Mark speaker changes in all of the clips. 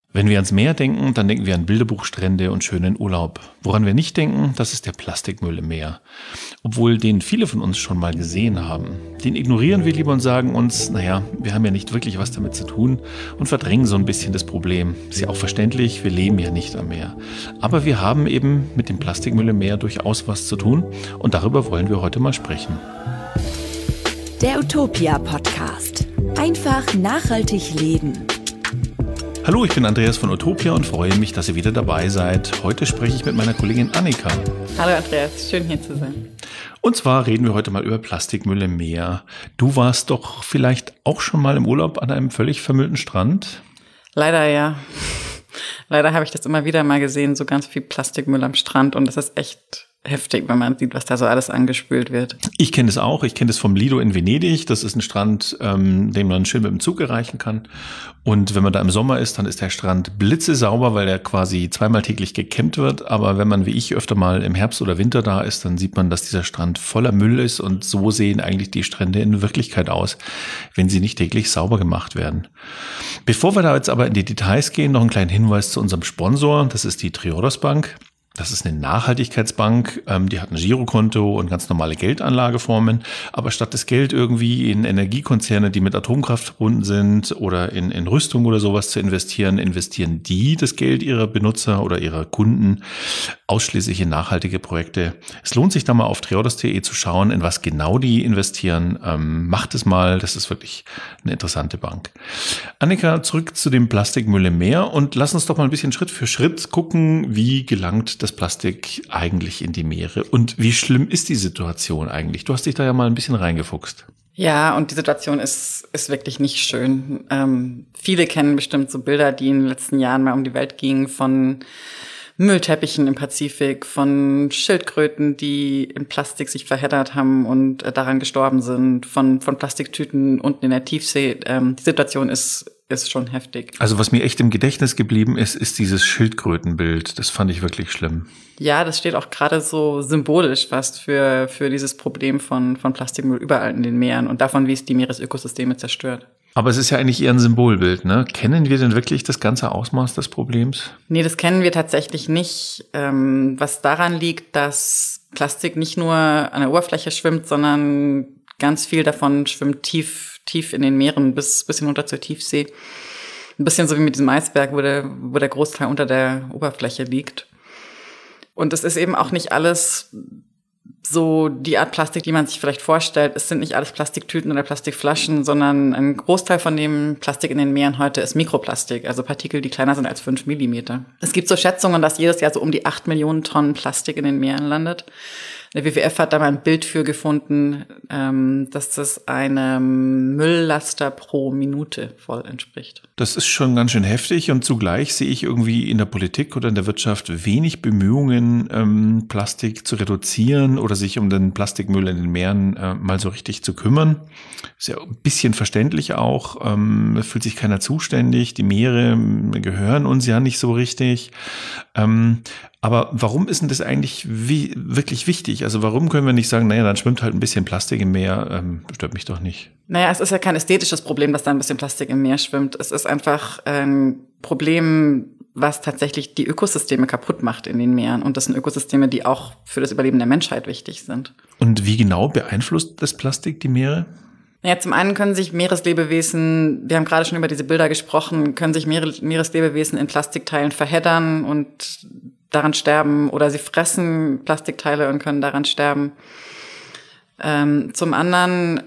Speaker 1: Wenn wir ans Meer denken, dann denken wir an Bilderbuchstrände und schönen Urlaub. Woran wir nicht denken, das ist der Plastikmüll im Meer. Obwohl den viele von uns schon mal gesehen haben. Den ignorieren wir lieber und sagen uns, naja, wir haben ja nicht wirklich was damit zu tun und verdrängen so ein bisschen das Problem. Ist ja auch verständlich, wir leben ja nicht am Meer. Aber wir haben eben mit dem Plastikmüll im Meer durchaus was zu tun und darüber wollen wir heute mal sprechen.
Speaker 2: Der Utopia-Podcast. Einfach nachhaltig leben.
Speaker 1: Hallo, ich bin Andreas von Utopia und freue mich, dass ihr wieder dabei seid. Heute spreche ich mit meiner Kollegin Annika.
Speaker 3: Hallo Andreas, schön hier zu sein.
Speaker 1: Und zwar reden wir heute mal über Plastikmüll im Meer. Du warst doch vielleicht auch schon mal im Urlaub an einem völlig vermüllten Strand?
Speaker 3: Leider ja. Leider habe ich das immer wieder mal gesehen, so ganz viel Plastikmüll am Strand und das ist echt heftig, wenn man sieht, was da so alles angespült wird.
Speaker 1: Ich kenne das auch. Ich kenne das vom Lido in Venedig. Das ist ein Strand, den man schön mit dem Zug erreichen kann. Und wenn man da im Sommer ist, dann ist der Strand blitzesauber, weil der quasi zweimal täglich gekämmt wird. Aber wenn man wie ich öfter mal im Herbst oder Winter da ist, dann sieht man, dass dieser Strand voller Müll ist. Und so sehen eigentlich die Strände in Wirklichkeit aus, wenn sie nicht täglich sauber gemacht werden. Bevor wir da jetzt aber in die Details gehen, noch einen kleinen Hinweis zu unserem Sponsor. Das ist die Triodos Bank. Das ist eine Nachhaltigkeitsbank, die hat ein Girokonto und ganz normale Geldanlageformen. Aber statt das Geld irgendwie in Energiekonzerne, die mit Atomkraft verbunden sind oder in Rüstung oder sowas zu investieren, investieren die das Geld ihrer Benutzer oder ihrer Kunden ausschließlich in nachhaltige Projekte. Es lohnt sich da mal auf triodos.de zu schauen, in was genau die investieren. Macht es mal, das ist wirklich eine interessante Bank. Annika, zurück zu dem Plastikmüll im Meer und lass uns doch mal ein bisschen Schritt für Schritt gucken, wie gelangt das Plastik eigentlich in die Meere und wie schlimm ist die Situation eigentlich? Du hast dich da ja mal ein bisschen reingefuchst.
Speaker 3: Ja, und die Situation ist wirklich nicht schön. Viele kennen bestimmt so Bilder, die in den letzten Jahren mal um die Welt gingen von Müllteppichen im Pazifik, von Schildkröten, die in Plastik sich verheddert haben und daran gestorben sind, von Plastiktüten unten in der Tiefsee. Die Situation ist schon heftig.
Speaker 1: Also was mir echt im Gedächtnis geblieben ist dieses Schildkrötenbild. Das fand ich wirklich schlimm.
Speaker 3: Ja, das steht auch gerade so symbolisch fast für dieses Problem von Plastikmüll überall in den Meeren und davon, wie es die Meeresökosysteme zerstört.
Speaker 1: Aber es ist ja eigentlich eher ein Symbolbild, ne? Kennen wir denn wirklich das ganze Ausmaß des Problems?
Speaker 3: Nee, das kennen wir tatsächlich nicht. Was daran liegt, dass Plastik nicht nur an der Oberfläche schwimmt, sondern ganz viel davon schwimmt tief in den Meeren bis hinunter zur Tiefsee. Ein bisschen so wie mit diesem Eisberg, wo der Großteil unter der Oberfläche liegt. Und es ist eben auch nicht alles so die Art Plastik, die man sich vielleicht vorstellt. Es sind nicht alles Plastiktüten oder Plastikflaschen, sondern ein Großteil von dem Plastik in den Meeren heute ist Mikroplastik, also Partikel, die kleiner sind als 5 Millimeter. Es gibt so Schätzungen, dass jedes Jahr so um die 8 Millionen Tonnen Plastik in den Meeren landet. Der WWF hat da mal ein Bild für gefunden, dass das einem Mülllaster pro Minute voll entspricht.
Speaker 1: Das ist schon ganz schön heftig und zugleich sehe ich irgendwie in der Politik oder in der Wirtschaft wenig Bemühungen, Plastik zu reduzieren oder sich um den Plastikmüll in den Meeren mal so richtig zu kümmern. Ist ja ein bisschen verständlich auch, fühlt sich keiner zuständig, die Meere gehören uns ja nicht so richtig. Aber warum ist denn das eigentlich wirklich wichtig? Also warum können wir nicht sagen, naja, dann schwimmt halt ein bisschen Plastik im Meer, stört mich doch nicht.
Speaker 3: Naja, es ist ja kein ästhetisches Problem, dass da ein bisschen Plastik im Meer schwimmt. Es ist einfach ein Problem, was tatsächlich die Ökosysteme kaputt macht in den Meeren. Und das sind Ökosysteme, die auch für das Überleben der Menschheit wichtig sind.
Speaker 1: Und wie genau beeinflusst das Plastik die Meere?
Speaker 3: Ja, zum einen können sich Meereslebewesen, wir haben gerade schon über diese Bilder gesprochen, können sich Meereslebewesen in Plastikteilen verheddern und daran sterben oder sie fressen Plastikteile und können daran sterben. Zum anderen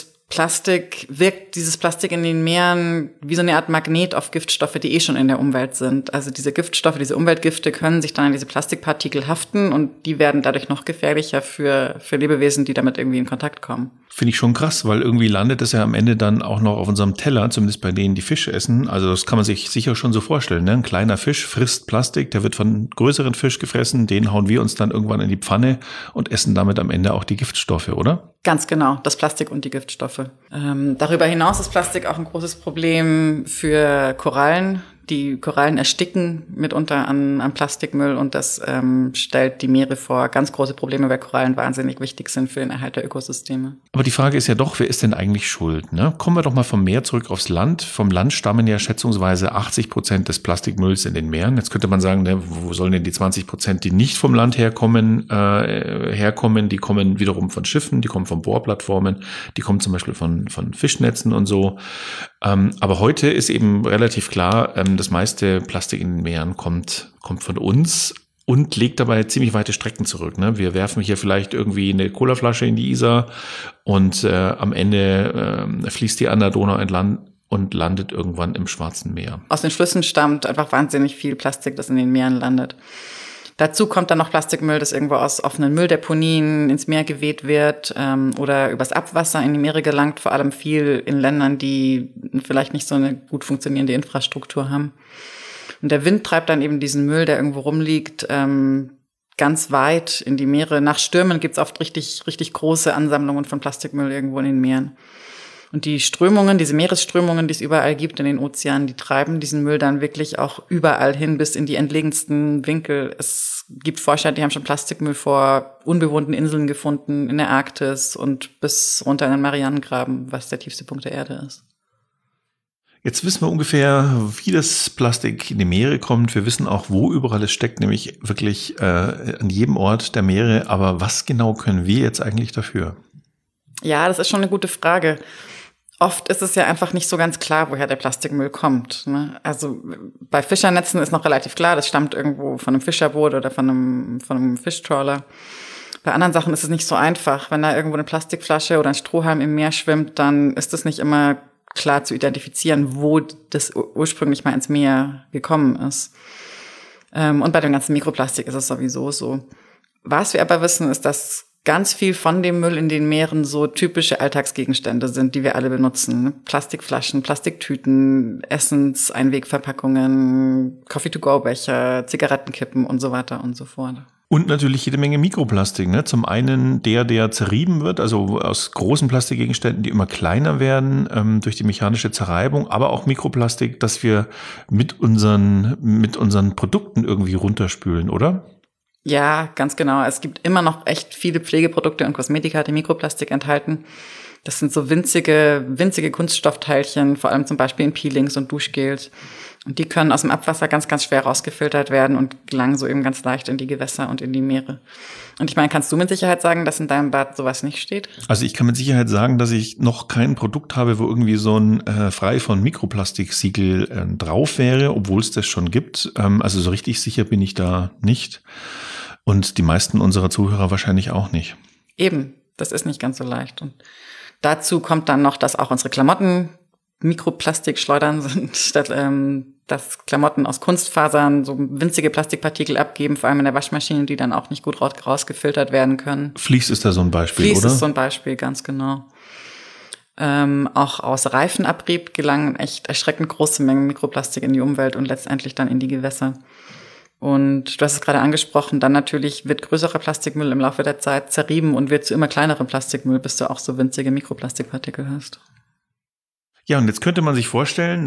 Speaker 3: wirkt dieses Plastik in den Meeren wie so eine Art Magnet auf Giftstoffe, die schon in der Umwelt sind. Also diese Giftstoffe, diese Umweltgifte können sich dann an diese Plastikpartikel haften und die werden dadurch noch gefährlicher für Lebewesen, die damit irgendwie in Kontakt kommen.
Speaker 1: Finde ich schon krass, weil irgendwie landet es ja am Ende dann auch noch auf unserem Teller, zumindest bei denen, die Fische essen. Also das kann man sich sicher schon so vorstellen, ne? Ein kleiner Fisch frisst Plastik, der wird von größeren Fisch gefressen, den hauen wir uns dann irgendwann in die Pfanne und essen damit am Ende auch die Giftstoffe, oder?
Speaker 3: Ganz genau, das Plastik und die Giftstoffe. Darüber hinaus ist Plastik auch ein großes Problem für Korallen. Die Korallen ersticken mitunter an Plastikmüll und das stellt die Meere vor ganz große Probleme, weil Korallen wahnsinnig wichtig sind für den Erhalt der Ökosysteme.
Speaker 1: Aber die Frage ist ja doch, wer ist denn eigentlich schuld? Ne? Kommen wir doch mal vom Meer zurück aufs Land. Vom Land stammen ja schätzungsweise 80% des Plastikmülls in den Meeren. Jetzt könnte man sagen, ne, wo sollen denn die 20%, die nicht vom Land herkommen? Die kommen wiederum von Schiffen, die kommen von Bohrplattformen, die kommen zum Beispiel von Fischnetzen und so. Aber heute ist eben relativ klar, das meiste Plastik in den Meeren kommt von uns und legt dabei ziemlich weite Strecken zurück. Ne? Wir werfen hier vielleicht irgendwie eine Colaflasche in die Isar und am Ende fließt die an der Donau entlang und landet irgendwann im Schwarzen Meer.
Speaker 3: Aus den Flüssen stammt einfach wahnsinnig viel Plastik, das in den Meeren landet. Dazu kommt dann noch Plastikmüll, das irgendwo aus offenen Mülldeponien ins Meer geweht wird oder übers Abwasser in die Meere gelangt, vor allem viel in Ländern, die vielleicht nicht so eine gut funktionierende Infrastruktur haben. Und der Wind treibt dann eben diesen Müll, der irgendwo rumliegt, ganz weit in die Meere. Nach Stürmen gibt's oft richtig, richtig große Ansammlungen von Plastikmüll irgendwo in den Meeren. Und die Strömungen, diese Meeresströmungen, die es überall gibt in den Ozeanen, die treiben diesen Müll dann wirklich auch überall hin, bis in die entlegensten Winkel. Es gibt Forscher, die haben schon Plastikmüll vor unbewohnten Inseln gefunden, in der Arktis und bis runter in den Marianengraben, was der tiefste Punkt der Erde ist.
Speaker 1: Jetzt wissen wir ungefähr, wie das Plastik in die Meere kommt. Wir wissen auch, wo überall es steckt, nämlich wirklich an jedem Ort der Meere. Aber was genau können wir jetzt eigentlich dafür?
Speaker 3: Ja, das ist schon eine gute Frage. Oft ist es ja einfach nicht so ganz klar, woher der Plastikmüll kommt. Ne? Also bei Fischernetzen ist noch relativ klar, das stammt irgendwo von einem Fischerboot oder von einem Fischtrawler. Bei anderen Sachen ist es nicht so einfach. Wenn da irgendwo eine Plastikflasche oder ein Strohhalm im Meer schwimmt, dann ist es nicht immer klar zu identifizieren, wo das ursprünglich mal ins Meer gekommen ist. Und bei dem ganzen Mikroplastik ist es sowieso so. Was wir aber wissen, ist, dass ganz viel von dem Müll in den Meeren so typische Alltagsgegenstände sind, die wir alle benutzen. Plastikflaschen, Plastiktüten, Essenseinwegverpackungen, Coffee-to-go-Becher, Zigarettenkippen und so weiter und so fort.
Speaker 1: Und natürlich jede Menge Mikroplastik. Ne? Zum einen der zerrieben wird, also aus großen Plastikgegenständen, die immer kleiner werden durch die mechanische Zerreibung, aber auch Mikroplastik, das wir mit unseren Produkten irgendwie runterspülen, oder?
Speaker 3: Ja, ganz genau. Es gibt immer noch echt viele Pflegeprodukte und Kosmetika, die Mikroplastik enthalten. Das sind so winzige Kunststoffteilchen, vor allem zum Beispiel in Peelings und Duschgels. Und die können aus dem Abwasser ganz, ganz schwer rausgefiltert werden und gelangen so eben ganz leicht in die Gewässer und in die Meere. Und ich meine, kannst du mit Sicherheit sagen, dass in deinem Bad sowas nicht steht?
Speaker 1: Also ich kann mit Sicherheit sagen, dass ich noch kein Produkt habe, wo irgendwie so ein frei von Mikroplastik-Siegel drauf wäre, obwohl es das schon gibt. Also so richtig sicher bin ich da nicht. Und die meisten unserer Zuhörer wahrscheinlich auch nicht.
Speaker 3: Eben, das ist nicht ganz so leicht. Und dazu kommt dann noch, dass auch unsere Klamotten Mikroplastikschleudern sind, statt dass Klamotten aus Kunstfasern so winzige Plastikpartikel abgeben, vor allem in der Waschmaschine, die dann auch nicht gut rausgefiltert werden können.
Speaker 1: Vlies ist da so ein Beispiel,
Speaker 3: Vlies
Speaker 1: oder?
Speaker 3: Vlies ist so ein Beispiel, ganz genau. Auch aus Reifenabrieb gelangen echt erschreckend große Mengen Mikroplastik in die Umwelt und letztendlich dann in die Gewässer. Und du hast es gerade angesprochen, dann natürlich wird größerer Plastikmüll im Laufe der Zeit zerrieben und wird zu immer kleinerem Plastikmüll, bis du auch so winzige Mikroplastikpartikel hast.
Speaker 1: Ja, und jetzt könnte man sich vorstellen,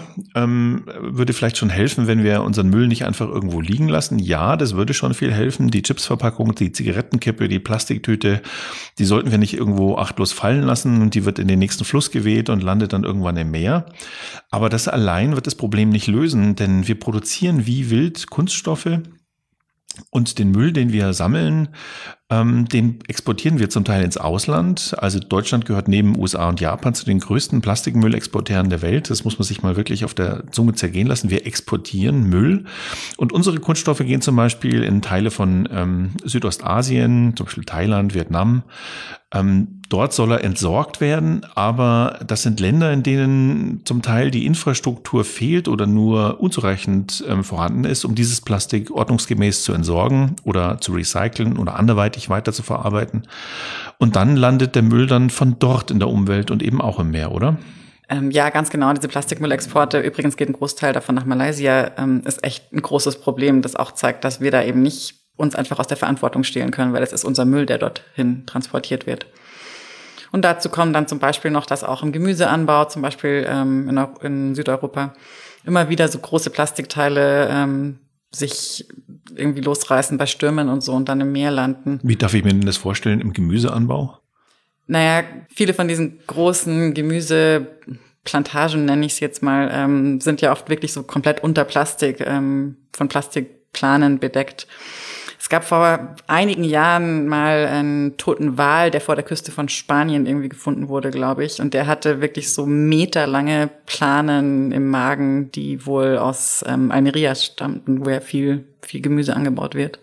Speaker 1: würde vielleicht schon helfen, wenn wir unseren Müll nicht einfach irgendwo liegen lassen. Ja, das würde schon viel helfen. Die Chipsverpackung, die Zigarettenkippe, die Plastiktüte, die sollten wir nicht irgendwo achtlos fallen lassen und die wird in den nächsten Fluss geweht und landet dann irgendwann im Meer. Aber das allein wird das Problem nicht lösen, denn wir produzieren wie wild Kunststoffe. Und den Müll, den wir sammeln, den exportieren wir zum Teil ins Ausland. Also Deutschland gehört neben USA und Japan zu den größten Plastikmüllexporteuren der Welt. Das muss man sich mal wirklich auf der Zunge zergehen lassen. Wir exportieren Müll. Und unsere Kunststoffe gehen zum Beispiel in Teile von Südostasien, zum Beispiel Thailand, Vietnam. Dort soll er entsorgt werden, aber das sind Länder, in denen zum Teil die Infrastruktur fehlt oder nur unzureichend vorhanden ist, um dieses Plastik ordnungsgemäß zu entsorgen oder zu recyceln oder anderweitig weiter zu verarbeiten. Und dann landet der Müll dann von dort in der Umwelt und eben auch im Meer, oder?
Speaker 3: Ja, ganz genau. Diese Plastikmüllexporte, übrigens geht ein Großteil davon nach Malaysia, ist echt ein großes Problem, das auch zeigt, dass wir da eben nicht uns einfach aus der Verantwortung stehlen können, weil es ist unser Müll, der dorthin transportiert wird. Und dazu kommt dann zum Beispiel noch, dass auch im Gemüseanbau, zum Beispiel in Südeuropa, immer wieder so große Plastikteile sich irgendwie losreißen bei Stürmen und so und dann im Meer landen.
Speaker 1: Wie darf ich mir denn das vorstellen im Gemüseanbau?
Speaker 3: Naja, viele von diesen großen Gemüseplantagen, nenne ich es jetzt mal, sind ja oft wirklich so komplett unter Plastik, von Plastikplanen bedeckt. Es gab vor einigen Jahren mal einen toten Wal, der vor der Küste von Spanien irgendwie gefunden wurde, glaube ich. Und der hatte wirklich so meterlange Planen im Magen, die wohl aus Almeria stammten, wo ja viel Gemüse angebaut wird.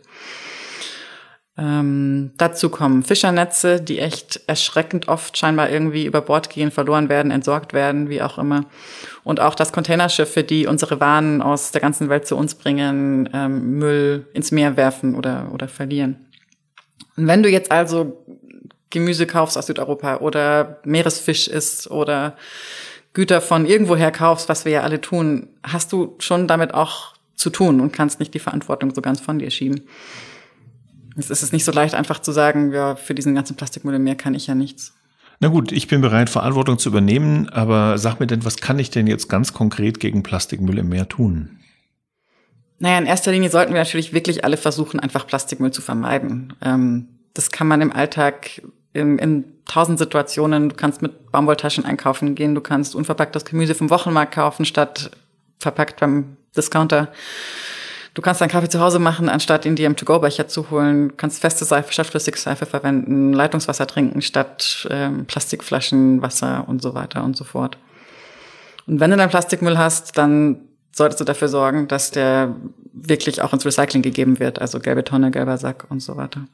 Speaker 3: Dazu kommen Fischernetze, die echt erschreckend oft scheinbar irgendwie über Bord gehen, verloren werden, entsorgt werden, wie auch immer. Und auch, dass Containerschiffe, die unsere Waren aus der ganzen Welt zu uns bringen, Müll ins Meer werfen oder verlieren. Und wenn du jetzt also Gemüse kaufst aus Südeuropa oder Meeresfisch isst oder Güter von irgendwoher kaufst, was wir ja alle tun, hast du schon damit auch zu tun und kannst nicht die Verantwortung so ganz von dir schieben. Es ist nicht so leicht, einfach zu sagen, ja, für diesen ganzen Plastikmüll im Meer kann ich ja nichts.
Speaker 1: Na gut, ich bin bereit, Verantwortung zu übernehmen, aber sag mir denn, was kann ich denn jetzt ganz konkret gegen Plastikmüll im Meer tun?
Speaker 3: Naja, in erster Linie sollten wir natürlich wirklich alle versuchen, einfach Plastikmüll zu vermeiden. Das kann man im Alltag in 1000 Situationen. Du kannst mit Baumwolltaschen einkaufen gehen, du kannst unverpacktes Gemüse vom Wochenmarkt kaufen, statt verpackt beim Discounter. Du kannst deinen Kaffee zu Hause machen, anstatt ihn dir im To-Go-Becher zu holen. Du kannst feste Seife statt Flüssigseife verwenden, Leitungswasser trinken statt Plastikflaschen, Wasser und so weiter und so fort. Und wenn du dann Plastikmüll hast, dann solltest du dafür sorgen, dass der wirklich auch ins Recycling gegeben wird. Also gelbe Tonne, gelber Sack und so weiter.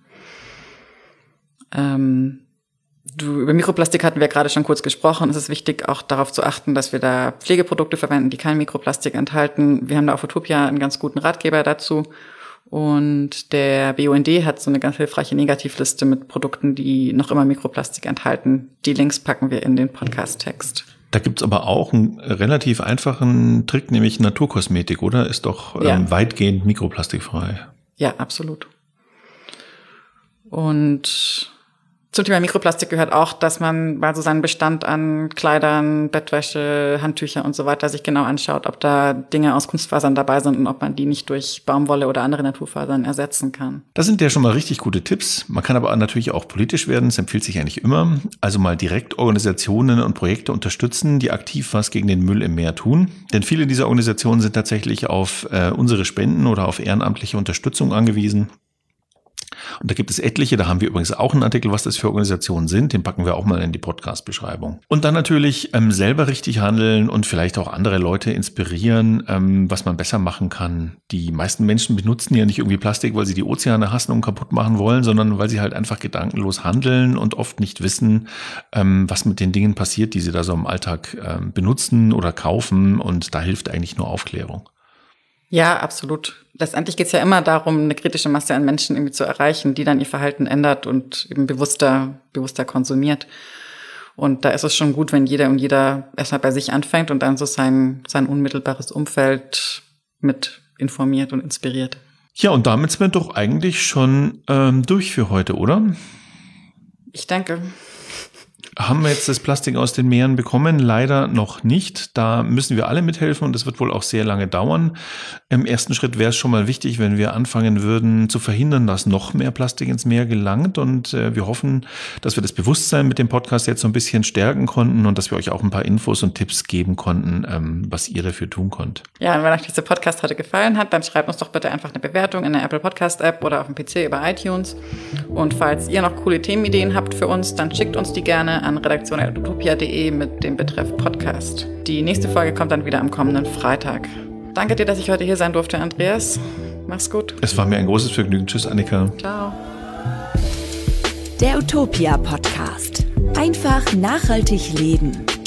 Speaker 3: Über Mikroplastik hatten wir gerade schon kurz gesprochen. Es ist wichtig, auch darauf zu achten, dass wir da Pflegeprodukte verwenden, die kein Mikroplastik enthalten. Wir haben da auf Utopia einen ganz guten Ratgeber dazu. Und der BUND hat so eine ganz hilfreiche Negativliste mit Produkten, die noch immer Mikroplastik enthalten. Die Links packen wir in den Podcast-Text.
Speaker 1: Da gibt's aber auch einen relativ einfachen Trick, nämlich Naturkosmetik, oder? Ist doch weitgehend mikroplastikfrei.
Speaker 3: Ja, absolut. Und zum Thema Mikroplastik gehört auch, dass man mal so seinen Bestand an Kleidern, Bettwäsche, Handtücher und so weiter sich genau anschaut, ob da Dinge aus Kunstfasern dabei sind und ob man die nicht durch Baumwolle oder andere Naturfasern ersetzen kann.
Speaker 1: Das sind ja schon mal richtig gute Tipps. Man kann aber natürlich auch politisch werden. Das empfiehlt sich eigentlich immer. Also mal direkt Organisationen und Projekte unterstützen, die aktiv was gegen den Müll im Meer tun. Denn viele dieser Organisationen sind tatsächlich auf unsere Spenden oder auf ehrenamtliche Unterstützung angewiesen. Und da gibt es etliche, da haben wir übrigens auch einen Artikel, was das für Organisationen sind, den packen wir auch mal in die Podcast-Beschreibung. Und dann natürlich selber richtig handeln und vielleicht auch andere Leute inspirieren, was man besser machen kann. Die meisten Menschen benutzen ja nicht irgendwie Plastik, weil sie die Ozeane hassen und kaputt machen wollen, sondern weil sie halt einfach gedankenlos handeln und oft nicht wissen, was mit den Dingen passiert, die sie da so im Alltag benutzen oder kaufen. Und da hilft eigentlich nur Aufklärung.
Speaker 3: Ja, absolut. Letztendlich geht es ja immer darum, eine kritische Masse an Menschen irgendwie zu erreichen, die dann ihr Verhalten ändert und eben bewusster konsumiert. Und da ist es schon gut, wenn jeder und jeder erstmal bei sich anfängt und dann so sein unmittelbares Umfeld mit informiert und inspiriert.
Speaker 1: Ja, und damit sind wir doch eigentlich schon durch für heute, oder?
Speaker 3: Ich denke.
Speaker 1: Haben wir jetzt das Plastik aus den Meeren bekommen? Leider noch nicht. Da müssen wir alle mithelfen und das wird wohl auch sehr lange dauern. Im ersten Schritt wäre es schon mal wichtig, wenn wir anfangen würden zu verhindern, dass noch mehr Plastik ins Meer gelangt. Und wir hoffen, dass wir das Bewusstsein mit dem Podcast jetzt so ein bisschen stärken konnten und dass wir euch auch ein paar Infos und Tipps geben konnten, was ihr dafür tun könnt.
Speaker 3: Ja, und wenn euch dieser Podcast heute gefallen hat, dann schreibt uns doch bitte einfach eine Bewertung in der Apple Podcast App oder auf dem PC über iTunes. Und falls ihr noch coole Themenideen habt für uns, dann schickt uns die gerne an redaktion@utopia.de mit dem Betreff Podcast. Die nächste Folge kommt dann wieder am kommenden Freitag. Danke dir, dass ich heute hier sein durfte, Andreas. Mach's gut.
Speaker 1: Es war mir ein großes Vergnügen. Tschüss, Annika.
Speaker 3: Ciao.
Speaker 2: Der Utopia Podcast. Einfach nachhaltig leben.